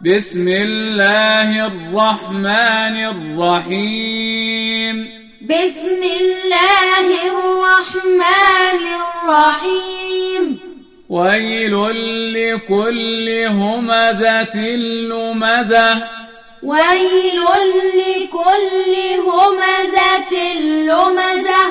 بسم الله الرحمن الرحيم بسم الله الرحمن الرحيم ويل لكل همزة لمزة ويل لكل همزة لمزة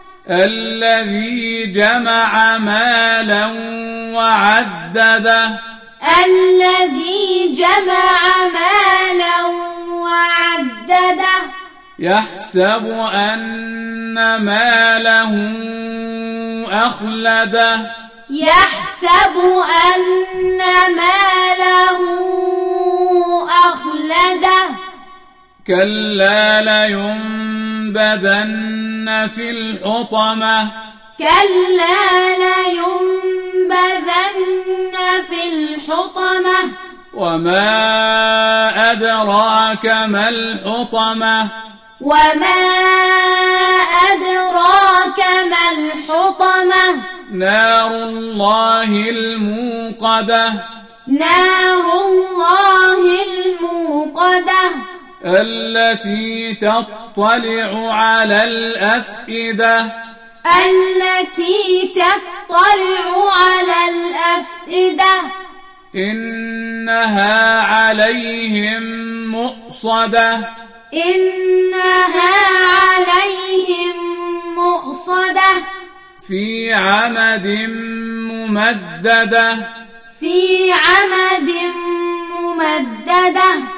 الذي جمع مالا وعدده الذي جمع مالا وعدده يحسب أن ماله أخلده يحسب أن ماله أخلده كلا لينبذن في الحطمة كلا لينبذن في الحطمة وما أدراك ما الحطمة وما أدراك ما الحطمة نار الله الموقدة نار الله الموقدة التي تطلع على الأفئدة التي تطلع على الأفئدة إنها عليهم مؤصدة إنها عليهم مؤصدة في عمد ممددة في عمد ممددة